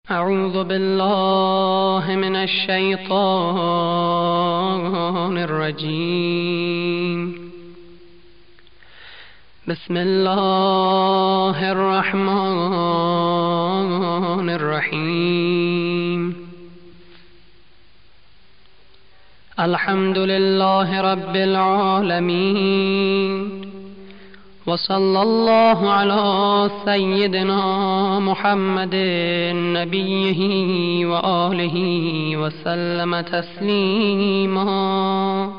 أعوذ بالله من الشيطان الرجيم. بسم الله الرحمن الرحيم. الحمد لله رب العالمين، وصلى الله على سيدنا محمد نبيه وآله وسلم تسليما.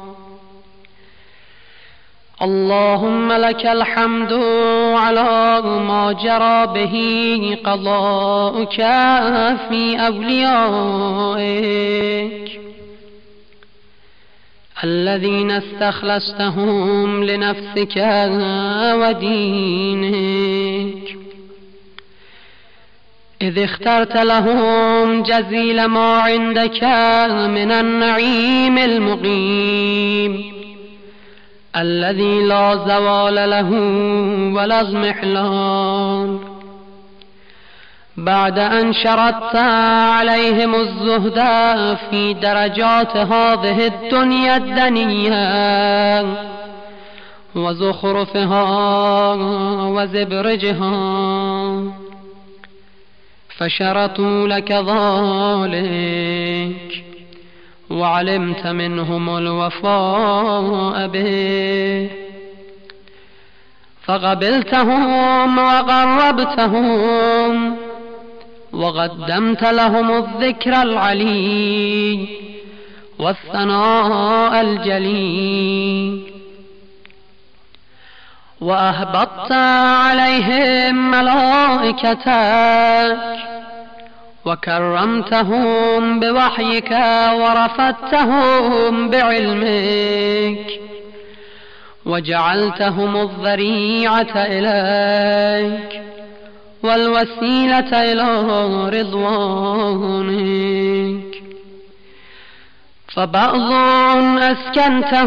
اللهم لك الحمد على ما جرى به قضاؤك في أوليائك الذين استخلصتهم لنفسك ودينك، إذ اخترت لهم جزيل ما عندك من النعيم المقيم الذي لا زوال له ولا اضمحلال، بعد أن شرطت عليهم الزهد في درجات هذه الدنيا الدنية وزخرفها وزبرجها، فشرطوا لك ذلك وعلمت منهم الوفاء به، فقبلتهم وقربتهم وقدمت لهم الذكر العلي والثناء الجليل، وأهبطت عليهم ملائكتك وكرمتهم بوحيك ورفدتهم بعلمك وجعلتهم الذريعة إليك والوسيلة إلى رضوانك، فبعض أسكنته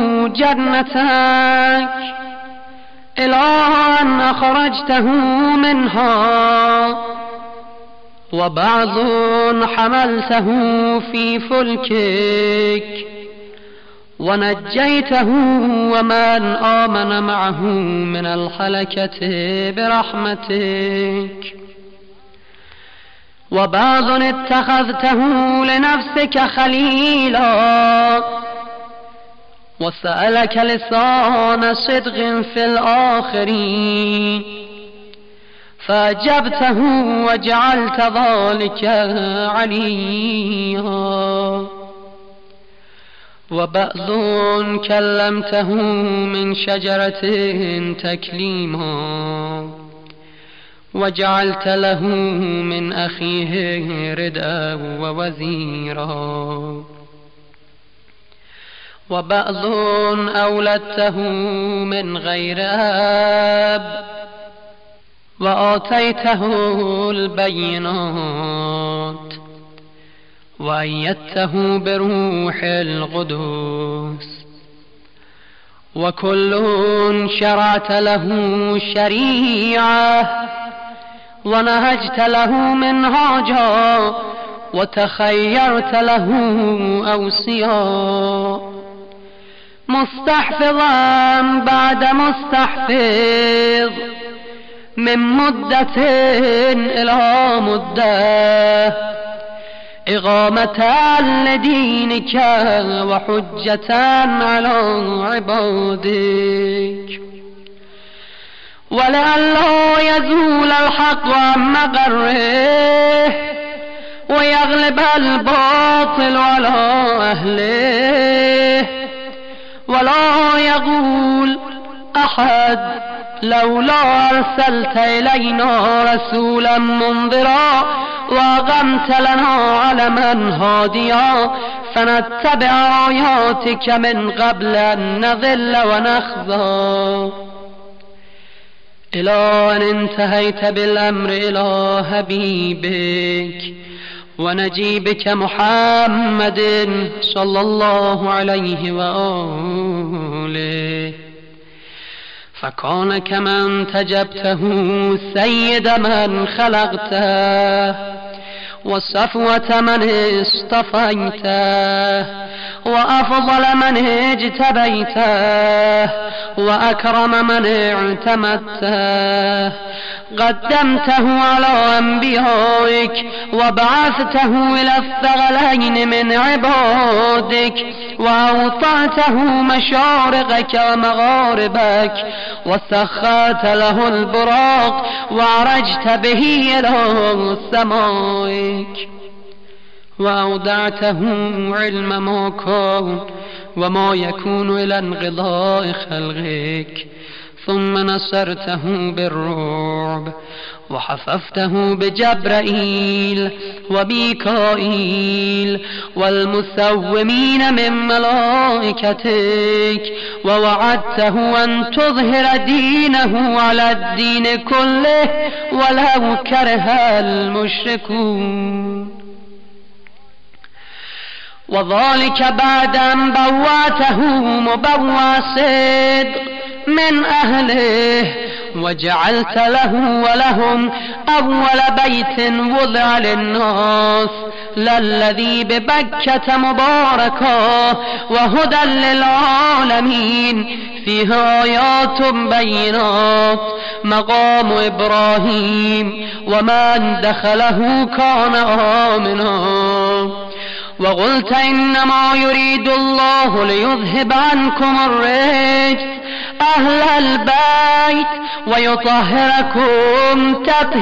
جنتك إلى أن أخرجته منها، وبعض حملته في فلكك ونجيته ومن آمن معه من الهلكة برحمتك، وبعض اتخذته لنفسك خليلا وسألك لسان صدق في الآخرين فأجبته وجعلت ذلك عليا، وبعض كلمته من شجرة تكليما وجعلت له من أخيه ردءا ووزيرا، وبعض أولدته من غير أب وآتيته البينات وأيدته بروح القدس، وكل شرعت له شريعة ونهجت له منهاجا وتخيرت له أوصياء، مستحفظا بعد مستحفظ من مدة إلى مدة، إقامة لدينك وحجة على عبادك، ولئلا يزول الحق عن مقره ويغلب الباطل على أهله، ولا يقول أحد لولا أرسلت إلينا رسولا منذرا وأقمت لنا علما هاديا فنتبع آياتك من قبل أن نضل ونخزى، إلى أن انتهيت بالأمر إلى حبيبك ونجيبك محمد صلى الله عليه وآله، فكان كما انتجبته سيد من خلقته وصفوة من اصطفيته، وأفضل من اجتبيته، وأكرم من اعتمدته. قدمته على أنبيائك، وبعثته إلى الثقلين من عبادك، وأوطعته مشارقك ومغاربك، وسخرت له البراق، وعرجت به إلى سمائك، وأودعته علم ما كان وما يكون إلى انقضاء خلقك، ثم نصرته بالرعب، وحففته بجبرائيل وميكائيل والمسومين من ملائكتك، ووعدته أن تظهر دينه على الدين كله ولو كره المشركون. وذلك بعد أن بواته مبوى صدق من أهله، وجعلت له ولهم أول بيت وضع للناس للذي ببكة مباركا وهدى للعالمين، فيه آيات بينات مقام إبراهيم، ومن دخله كان آمنا. وقلت إنما يريد الله ليذهب عنكم الرجس أهل البيت ويطهركم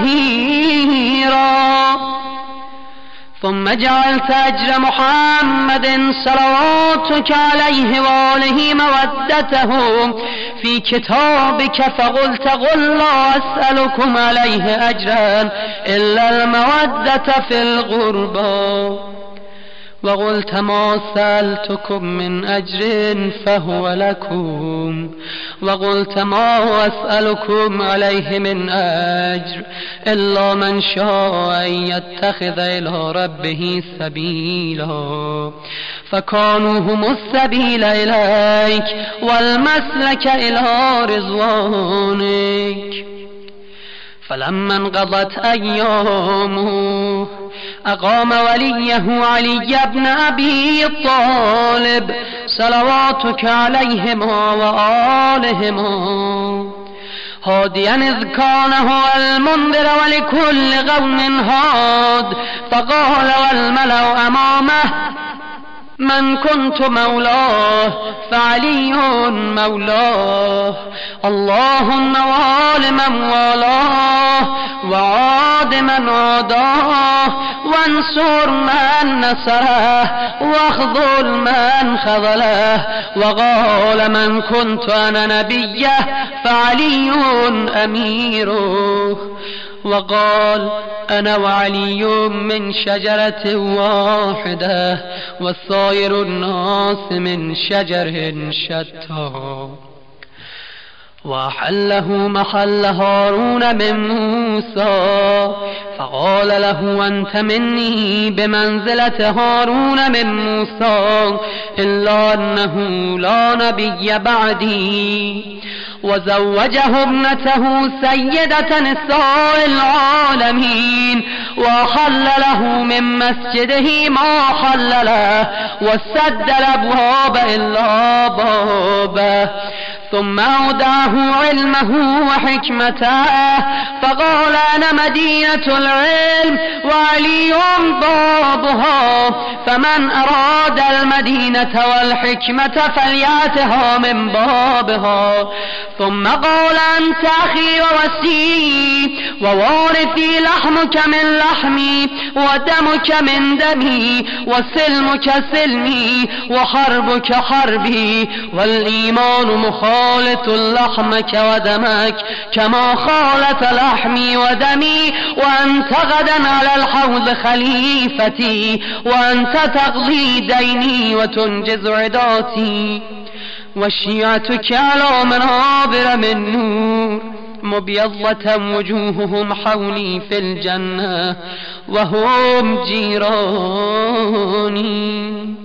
تطهيرا. ثم جعلت أجر محمد صلواتك عليه وآله مودته في كتابك، فقلت قل لا أسألكم عليه أجرا إلا المودة في القربى. وقلت ما سألتكم من أجر فهو لكم، وقلت ما أسألكم عليه من أجر إلا من شاء أن يتخذ إلى ربه سبيلا، فكانوا هم السبيل إليك والمسلك إلى رضوانك. فلما انقضت أيامه أقام وليه علي بن أبي طالب صلواتك عليهما وآلهما، هاديا إذ كان هو المنذر ولكل قوم هاد، فقال والملأ أمامه من كنت مولاه فعلي مولاه، اللهم وال من والاه وعاد من عاداه، وانصر من نصره واخذل من خذله. وقال من كنت أنا نبيه فعلي أميره، وقال أنا وعلي من شجرة واحدة والسائر الناس من شجر شتى. وحله محل هارون من موسى، فقال له أنت مني بمنزلة هارون من موسى، إلا أنه لا نبي بعدي. وزوجه ابنته سيدة نساء العالمين، وحل له من مسجده ما حل له، وسد الأبواب إلا بابه. ثم أودعه علمه وحكمته، فقال أنا مدينة العلم وعلي بابها، فمن أراد المدينة والحكمة فليأتها من بابها. ثم قال أنت أخي ووسيي ووارثي، لحمك من لحمي ودمك من دمي، وسلمك سلمي وحربك حربي، والإيمان مخالط لحمك ودمك كما خالط لحمي ودمي، وأنت غدا على الحوض خليفتي، وأنت تقضي ديني وتنجز عداتي. وشيعتك على منابر من نور مبيضة وجوههم حولي في الجنة وهم جيراني.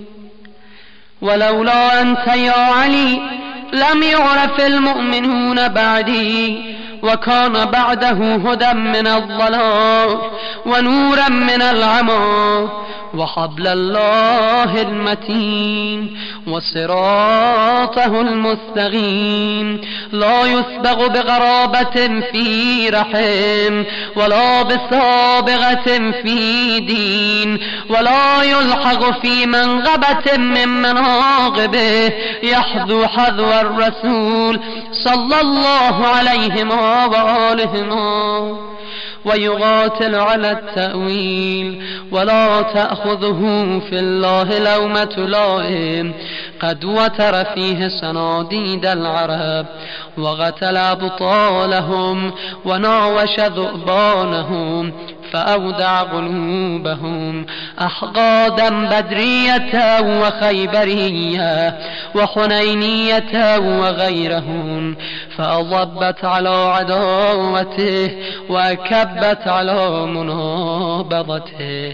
ولولا أنت يا علي لم يعرف المؤمنون بعدي، وكان بعده هدى من الضلال ونورا من العمى وحبل الله المتين وصراطه المستقيم لا يسبغ بغرابة في رحم ولا بسابغة في دين ولا يلحق في منغبة من مناقبه يحذو حذو الرسول صلى الله عليه وآله ويقاتل على التأويل ولا تأخذه في الله لومة لائم قد وتر فيه صناديد العرب وقتل أبطالهم وناوش ذؤبانهم فأودع قلوبهم أحقادا بدرية وخيبرية وحنينية وغيرهم فأضبت على عداوته وكبت على منابضته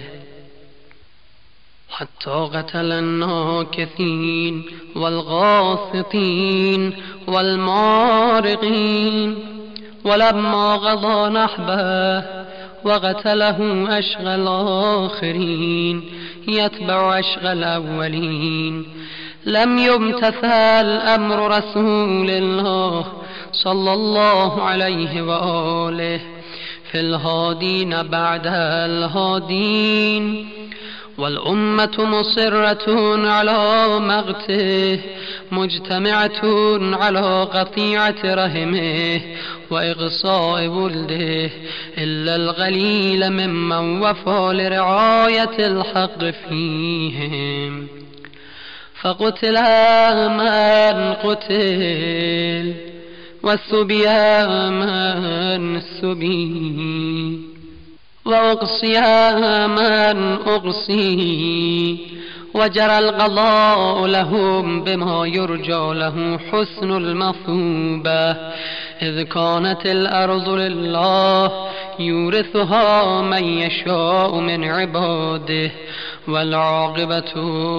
حتى قتل الناكثين والغاسطين والمارقين ولما قضى نحبه وقتله أشغى الآخرين يتبع أشغى الأولين لم يمتثل أمر رسول الله صلى الله عليه وآله في الهادين بعد الهادين والأمة مصرة على مقته مجتمعة على قطيعة رحمه وإغصاء ولده إلا القليل ممن وفى لرعاية الحق فيهم فقتل من قتل والسبي من سبي وأقصي من أقصي وجرى القضاء لهم بما يرجى له حسن المثوبة إذ كانت الأرض لله يورثها من يشاء من عباده والعاقبة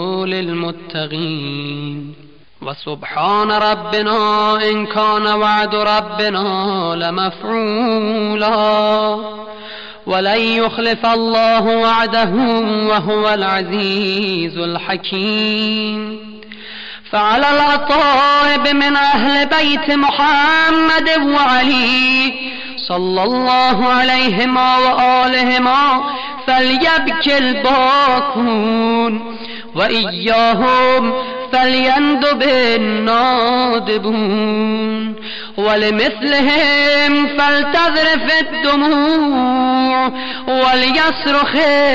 للمتقين وسبحان ربنا إن كان وعد ربنا لمفعولا ولن يخلف الله وعده وهو العزيز الحكيم فعلى الأطائب من أهل بيت محمد وعلي صلى الله عليهما وآلهما فليبكي الباكون وإياهم فليندب النادبون ولمثلهم فلتذرف الدموع وليصرخ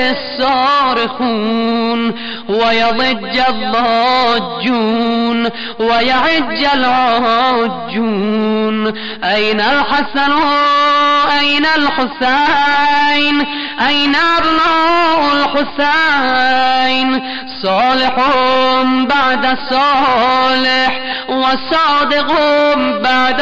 الصارخون ويضج الضاجون ويعج العاجون أين الحسن أين الحسين أين أبناء الحسين صالح بعد صالح وصادق بعد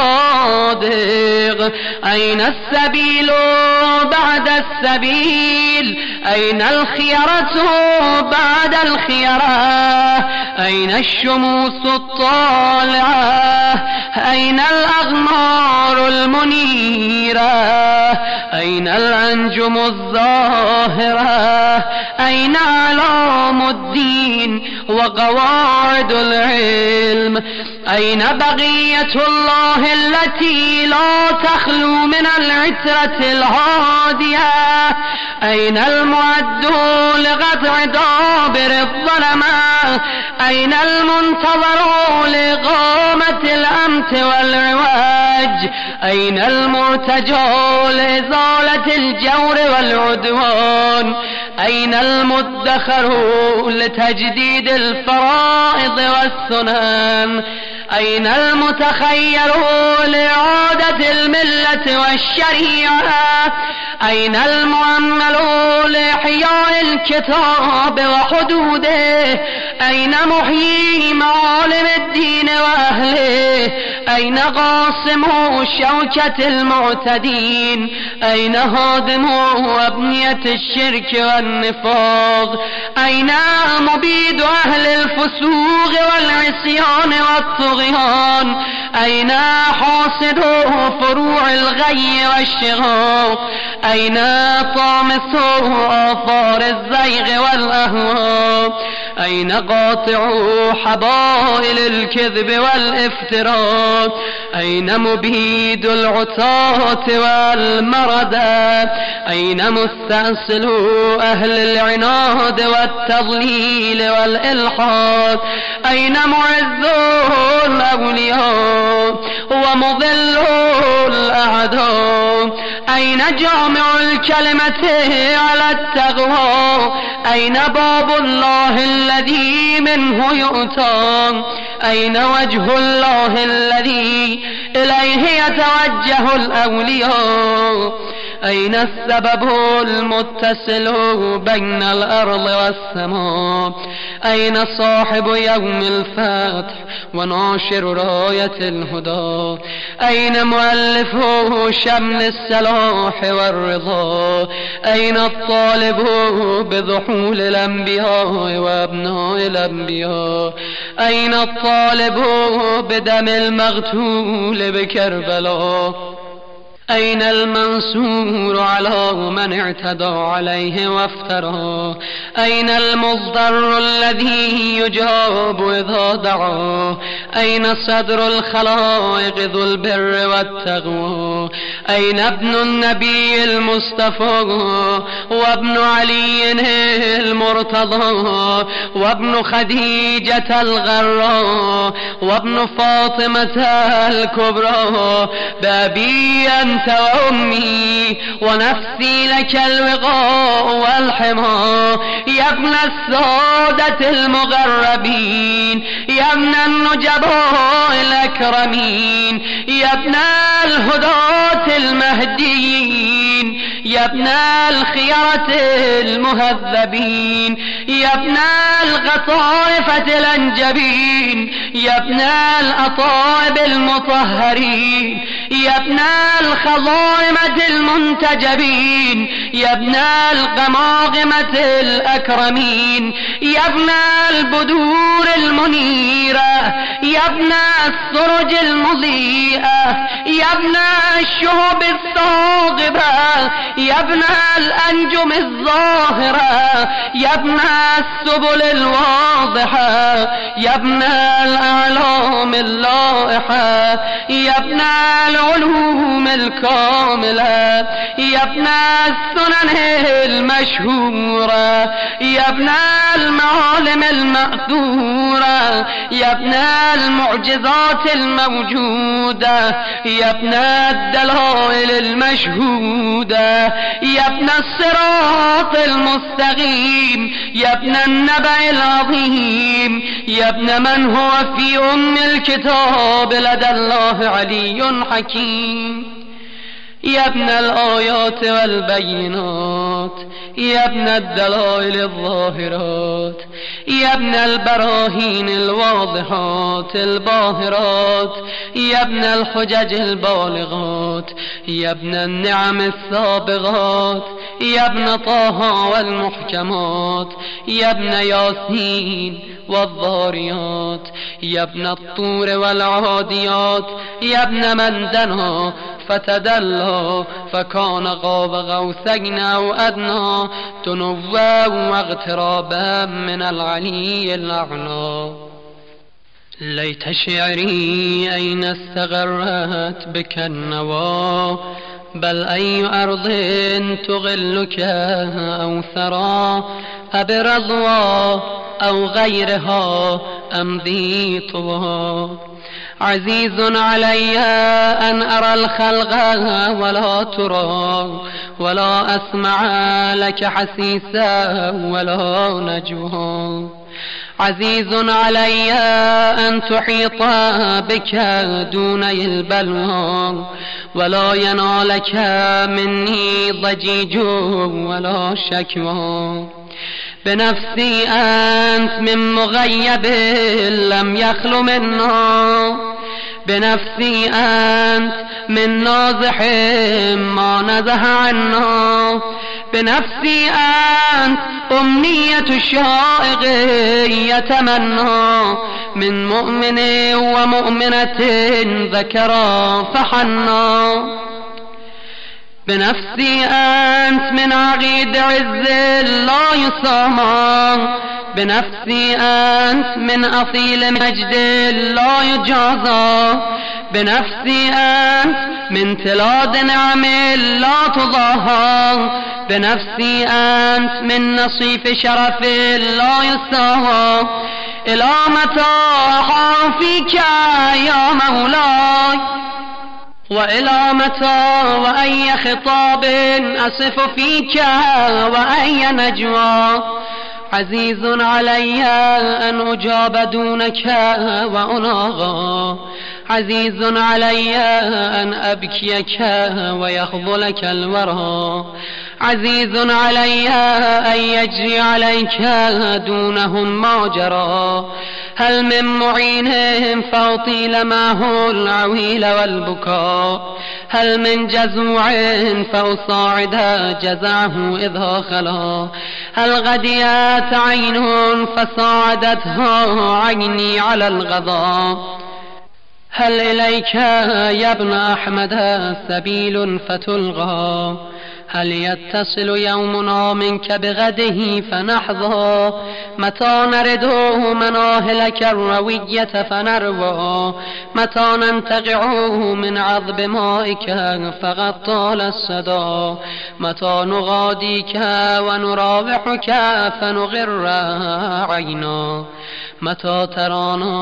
صادق أين السبيل بعد السبيل أين الخيرة بعد الخيرة أين الشموس الطالعة أين الأغمار المنيرة أين الأنجم الظاهرة أين أعلام الدين وقواعد العلم أين بقية الله التي لا تخلو من العترة الهادية أين المعد لقطع دابر الظلماء أين المنتظر لإقامة الأمت والعواج أين المرتجى لإزالة الجور والعدوان أين المدخر لتجديد الفرائض والسنن أين المتخير لإعادة الملة والشريعة أين المؤمل لإحياء الكتاب وحدوده أين محيي معالم الدين وأهله أين قاسم شوكة المعتدين؟ أين هادم أبنية الشرك والنفاق؟ أين مبيد أهل الفسوق والعصيان والطغيان؟ أين حاصد فروع الغي والشقاق؟ أين طامس آثار الزيغ والأهواء؟ أين قاطع حبائل الكذب والافتراء؟ أين مبيد العتاة والمردى؟ أين مستأصل أهل العناد والتضليل والإلحاد؟ أين معز الأولياء ومضل الأعداء؟ أين جامع الكلمة على التقوى؟ أين باب الله الذي منه يؤتى؟ أين وجه الله الذي إليه يتوجه الأولياء؟ أين السبب المتصل بين الأرض والسماء؟ أين صاحب يوم الفتح وناشر راية الهدى؟ أين مؤلف شمل الصلاح والرضا؟ أين الطالب بضحول الأنبياء وأبناء الأنبياء؟ أين الطالب بدم المقتول بكربلاء؟ أين المنصور على من اعتدى عليه وافترى؟ أين المصدر الذي يجاب إذا دعا؟ أين صدر الخلائق ذو البر والتقوى؟ أين ابن النبي المصطفى وابن علي المرتضى وابن خديجة الغراء وابن فاطمة الكبرى؟ بأبي أنت وأمي ونفسي لك الوقاء والحمى، يا ابن السادة المغربين، يا ابن النجباء الأكرمين، يا ابن الهداة المهديين، يا ابن الخيرة المهذبين، يا ابن القطائفة الأنجبين، يا ابن الأطائب المطهرين، يا ابن الخضائمة المنتجبين، يا ابن القماقمة الأكرمين، يا ابن البدور المنيرة، يا ابن السرج المضيئة، يا ابن الشهب الثاقبة، يا ابن الأنجم الظاهرة، يا ابن السبل الواضحة، يا ابن الأعلام اللائحة، يا ابن العلوم الكاملة، يا ابن السنن المشهورة، يا ابن المعالم المأثورة، يا ابن المعجزات الموجودة، يا ابن الدلائل المشهودة، يا ابن الصراط المستقيم، يا ابن النبأ العظيم، يا ابن من هو في أم الكتاب لدى الله علي حكيم، يا ابن الآيات والبينات، يا ابن الدلائل الظاهرات، يا ابن البراهين الواضحات الباهرات، يا ابن الحجج البالغات، يا ابن النعم السابغات، يا ابن طه والمحكمات، يا ابن ياسين والضاريات، يا ابن الطور والعاديات، يا ابن من دنا فتدلى فكان قاب قوسين أو أدنى تنوى واغترابا من العلي الأعلى. ليت شعري أين استغرت بك النوى، بل أي أرض تغلك أو ثرى، أبرضوى أو غيرها أم ذي طوى. عزيز علي أن أرى الخلق ولا ترى، ولا أسمع لك حسيسا ولا نجوى. عزيز علي أن تحيط بك دوني البلوى، ولا ينالك مني ضجيج ولا شكوى. بنفسي أنت من مغيب لم يخل منا، بنفسي أنت من نازح ما نزه عنا، بنفسي أنت أمنية الشائق يتمنى، من مؤمن ومؤمنة ذكرا فحنا، بنفسي أنت من عقيد عز لا يصامى، بنفسي أنت من أصيل مجد لا يجازى، بنفسي أنت من تلاد نعم لا تضاهى، بنفسي أنت من نصيف شرف لا يستهى. إلى متى أحار فيك يا مولاي، وإلى متى وأي خطاب أصف فيك وأي نجوى، عزيز علي أن أجاب دونك وأناغى، عزيز علي أن أبكيك ويخذلك الورى، عزيز علي أن يجري عليك دونهم ما جرى، هل من معينهم فأطيل معه العويل والبكاء، هل من جزوع فأصاعد جزعه إذا خلا، هل غديت عين فصاعدتها عيني على الغضا، هل إليك يا ابن أحمد سبيل فتلغى، هل يتصل يومنا منك بغده فنحظى، متى نرد مناهلك الروية فنروى، متى ننتقع من عذب مائك فقد طال الصدى، متى نغاديك ونراوحك فنغر عينا، متى ترانا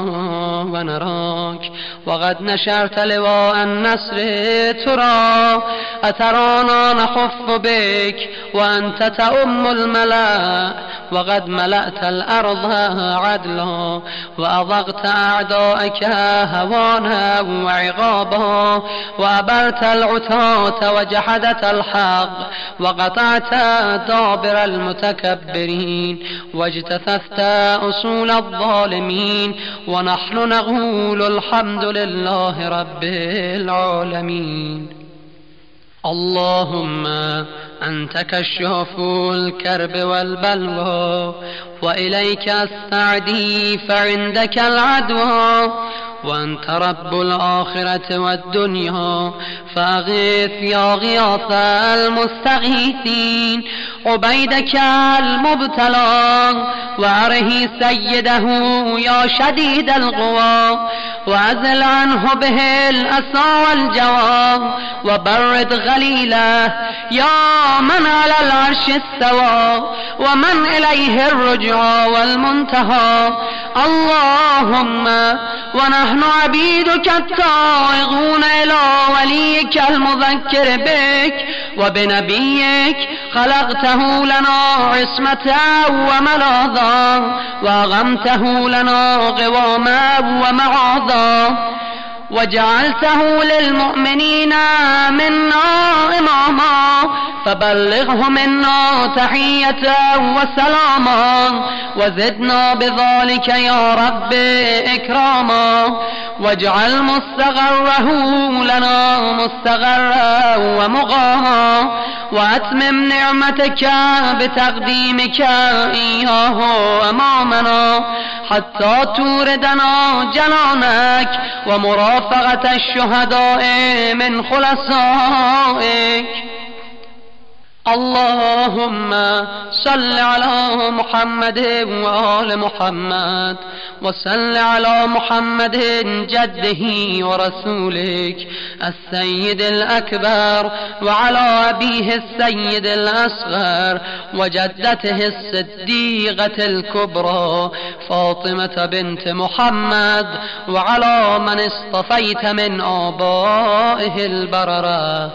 ونراك وقد نشرت لواء النصر ترى، أترانا نخف بك وأنت تؤم الملأ، وقد ملأت الأرض عدلا وأضغت أعدائك هوانا وعقابا، وأبرت العتاة وجحدت الحق، وقطعت دابر المتكبرين، واجتثثت أصول الظالمين، ونحن نقول الحمد لله رب العالمين. اللهم أنت كشاف الكرب والبلوى، وإليك أستعدي فعندك العدوى، وأنت رب الآخرة والدنيا، فأغث يا غياث المستغيثين عبيدك المبتلى، وأره سيده يا شديد القوى، وأزل عنه به الأسى والجوى، وبرد غليله يا من على العرش استوى، ومن إليه الرجوع والمنتهى. اللهم ونحن عبيدك التائهون إلى وليك المذكر بك وبنبيك، خلقته لنا عصمة وملاذا، وأغمته لنا قواما ومعاذا، وجعلته للمؤمنين منا إماما، فبلغه منا تحية وسلاما، وزدنا بذلك يا رب إكراما، واجعل مستغره لنا مستغرا ومقاما، وأتمم نعمتك بتقديمك إياه أمامنا، حتى توردنا جنانك ومرافقة الشهداء من خلصائك. اللهم صل على محمد وآل محمد، وصل على محمد جده ورسولك السيد الأكبر، وعلى أبيه السيد الأصغر، وجدته الصديقة الكبرى فاطمة بنت محمد، وعلى من اصطفيت من آبائه البررة،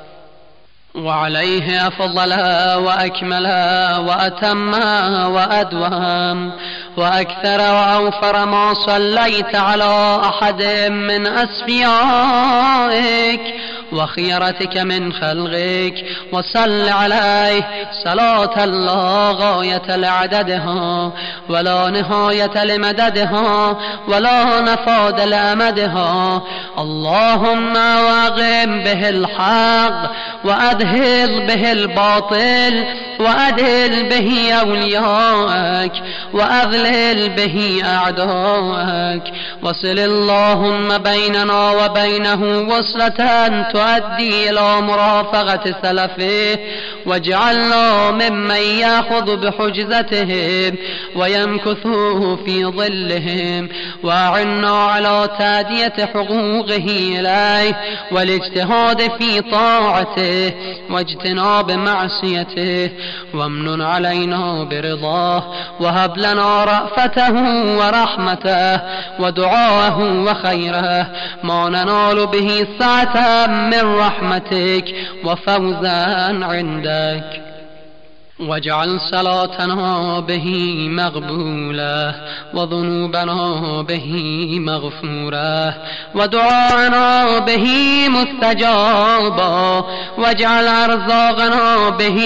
وعليه أفضل وأكمل وأتم وأدوم وأكثر وأوفر ما صليت على أحد من أصفيائك، وخيرتك من خلقك، وصل عليه صلاة لا غاية لعددها ولا نهاية لمددها ولا نفاد لأمدها. اللهم واقم به الحق وأذهل به الباطل وأذل به أولياءك وأذلل به أعداءك. وصل اللهم بيننا وبينه وصلة تؤدي إلى مرافقة سلفه، واجعلنا ممن يأخذ بحجزتهم ويمكث في ظلهم، وأعنا على تأدية حقوقه إليه والاجتهاد في طاعته واجتناب معصيته، وامنن علينا برضاه، وهب لنا رأفته ورحمته ودعاءه وخيره ما ننال به سعة من رحمتك وفوزا عندك. واجعل صلاتنا به مقبولة وذنوبنا به مغفورة ودعاءنا به مستجابة، واجعل أرزاقنا به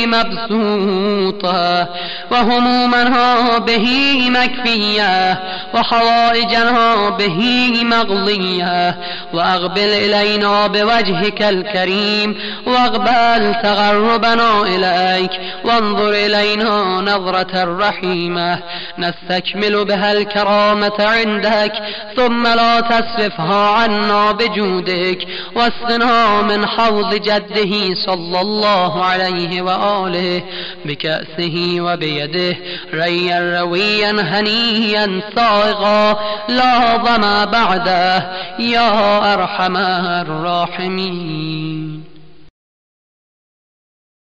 مبسوطة وهمومنا به مكفية وحوائجنا به مقضية، وأقبل إلينا بوجهك الكريم واقبل تقربنا إليك، وانظر إلينا نظرة رحيمة نستكمل بها الكرامة عندك، ثم لا تصرفها عنا بجودك، واسقنا من حوض جده صلى الله عليه وآله بكأسه وبيده ريا رويا هنيا صائغا لا ظما بعده، يا أرحم الراحمين.